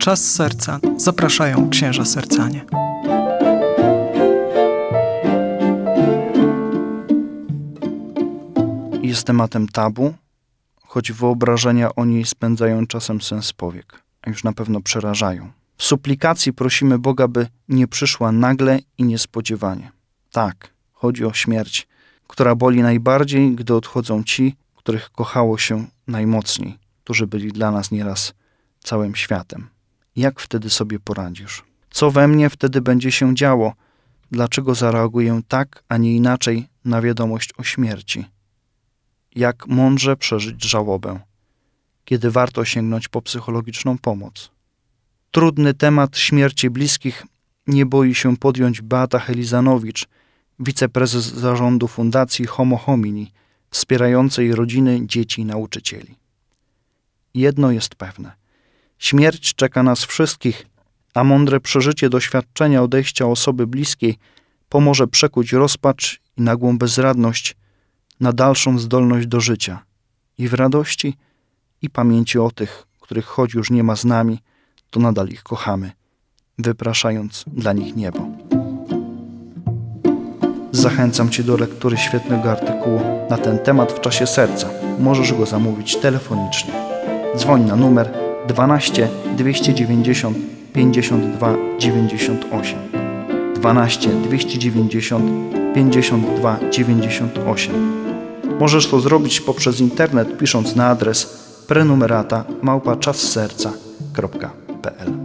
Czas serca. Zapraszają księża sercanie. Jest tematem tabu, choć wyobrażenia o niej spędzają czasem sens powiek, a już na pewno przerażają. W suplikacji prosimy Boga, by nie przyszła nagle i niespodziewanie. Tak, chodzi o śmierć, która boli najbardziej, gdy odchodzą ci, których kochało się najmocniej, którzy byli dla nas nieraz całym światem. Jak wtedy sobie poradzisz? Co we mnie wtedy będzie się działo? Dlaczego zareaguję tak, a nie inaczej na wiadomość o śmierci? Jak mądrze przeżyć żałobę, kiedy warto sięgnąć po psychologiczną pomoc? Trudny temat śmierci bliskich nie boi się podjąć Beata Helizanowicz, wiceprezes zarządu Fundacji Homo Homini, wspierającej rodziny, dzieci i nauczycieli. Jedno jest pewne. Śmierć czeka nas wszystkich, a mądre przeżycie doświadczenia odejścia osoby bliskiej pomoże przekuć rozpacz i nagłą bezradność na dalszą zdolność do życia i w radości, i pamięci o tych, których choć już nie ma z nami, to nadal ich kochamy, wypraszając dla nich niebo. Zachęcam Cię do lektury świetnego artykułu na ten temat w Czasie Serca. Możesz go zamówić telefonicznie. Dzwoń na numer 12 290 52 98. 12 290 52 98. Możesz to zrobić poprzez internet, pisząc na adres prenumerata@czasserca.pl.